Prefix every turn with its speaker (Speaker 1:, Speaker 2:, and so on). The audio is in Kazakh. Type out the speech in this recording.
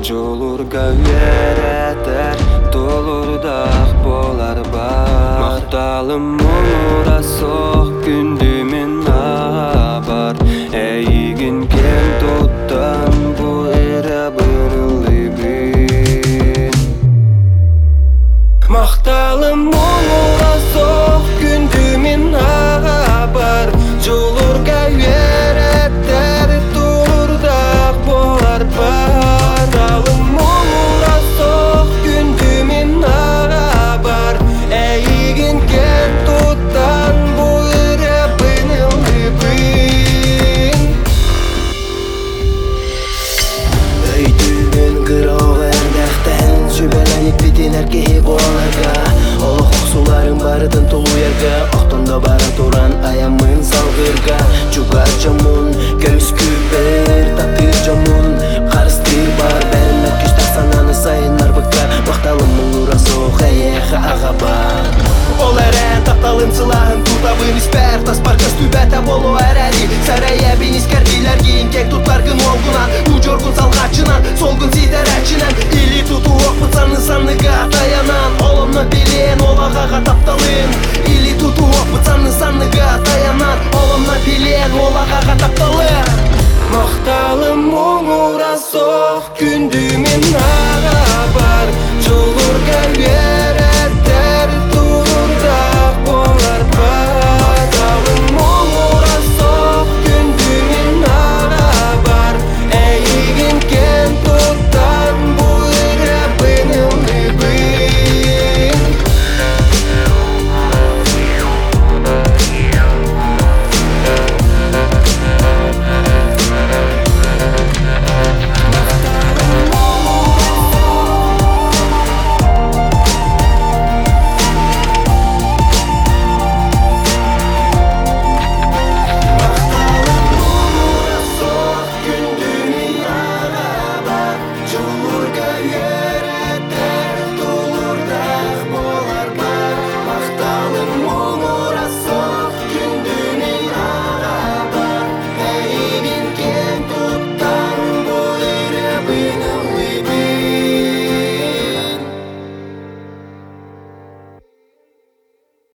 Speaker 1: Жолурга үйрәтер, толурдақ болар бар. Мақталым мұра соқ күндімен абар. Әйгін кен тоттан бұл әрі бұрылы бін. Мақталым мұра соқ күндімен абар. Жолурга үйрәтер, толурдақ болар бар. Suların barıdın tolu yerga, oqtonda bara turan ayamın salgırga. Jugar jamun, göz küper, tatır jamun.